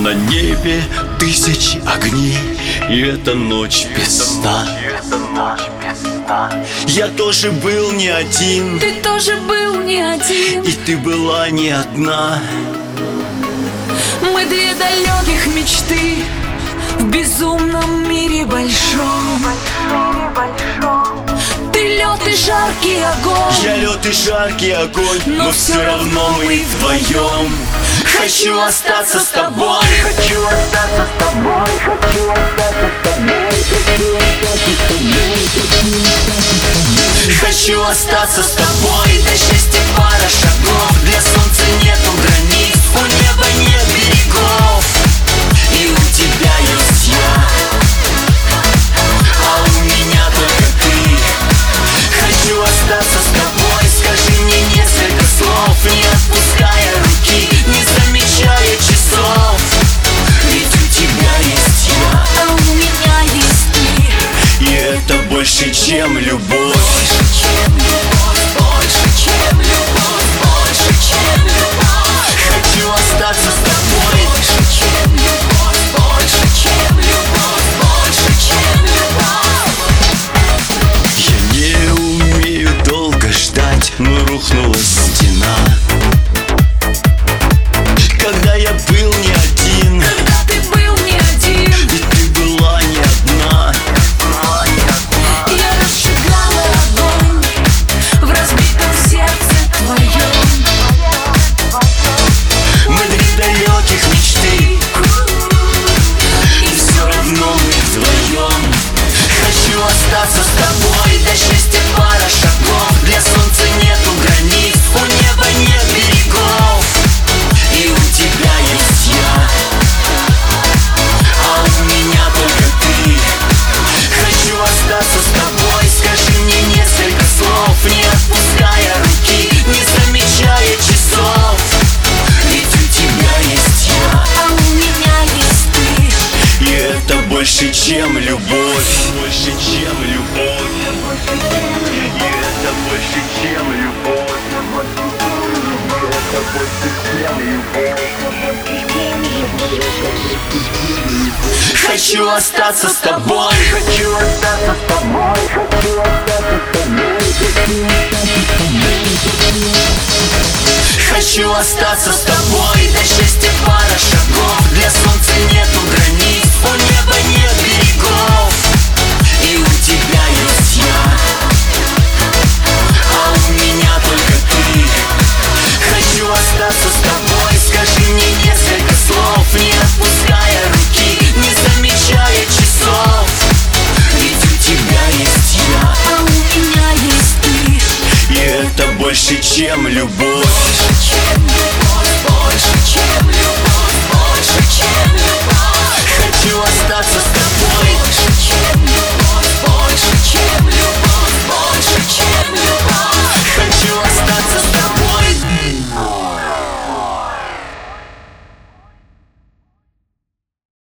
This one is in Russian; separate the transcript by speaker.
Speaker 1: На небе тысячи огней, и эта ночь без сна. Я тоже был не один,
Speaker 2: ты тоже был не один,
Speaker 1: и ты была не одна.
Speaker 2: Мы две далеких мечты в безумном мире большом. Ты лед и жаркий огонь,
Speaker 1: я лед и жаркий огонь, но все равно мы вдвоем. Хочу остаться с тобой, хочу остаться с тобой, хочу остаться с тобой, хочу остаться с тобой. До счастья пара шагов, для солнца нету границ, у неба нет берегов, и у тебя есть я, а у меня только ты. Хочу остаться с тобой, скажи мне несколько слов, не отпуская руки, не замечая часов. Ведь у тебя есть я,
Speaker 2: а у меня есть ты,
Speaker 1: и это больше, чем любовь.
Speaker 2: больше, чем любовь, больше, чем любовь, больше, чем любовь.
Speaker 1: Хочу остаться с тобой,
Speaker 2: Больше, чем любовь, больше, чем любовь, больше, чем любовь.
Speaker 1: я не умею долго ждать, но рухнула стена. Когда я был не один,
Speaker 2: Когда ты был не один,
Speaker 1: и ты была не одна.
Speaker 2: я разжигала огонь в разбитом сердце твоем.
Speaker 1: Мы две далеких мечты, и все равно мы вдвоем. Хочу остаться с тобой, до счастья пара шагов, для солнца нету границ, у неба нет берегов, и у тебя есть я, а у меня только ты. Хочу остаться с тобой, скажи мне несколько слов, не отпуская руки, не замечая часов. Ведь у тебя есть я,
Speaker 2: А у меня есть ты,
Speaker 1: и это больше, чем любовь. Больше, чем любовь. И это больше, чем любовь. Это больше, чем любовь. Хочу остаться с тобой, хочу остаться с тобой, хочу остаться с тобой. Хочу остаться с тобой, до счастья пара шагов, для солнца нету границ, у неба нет берегов, и у тебя есть я, а у меня только ты. Хочу остаться с тобой, скажи мне несколько слов, не отпуская руки, не замечая часов. Ведь у тебя есть я,
Speaker 2: а у меня есть ты,
Speaker 1: и это больше, чем любовь.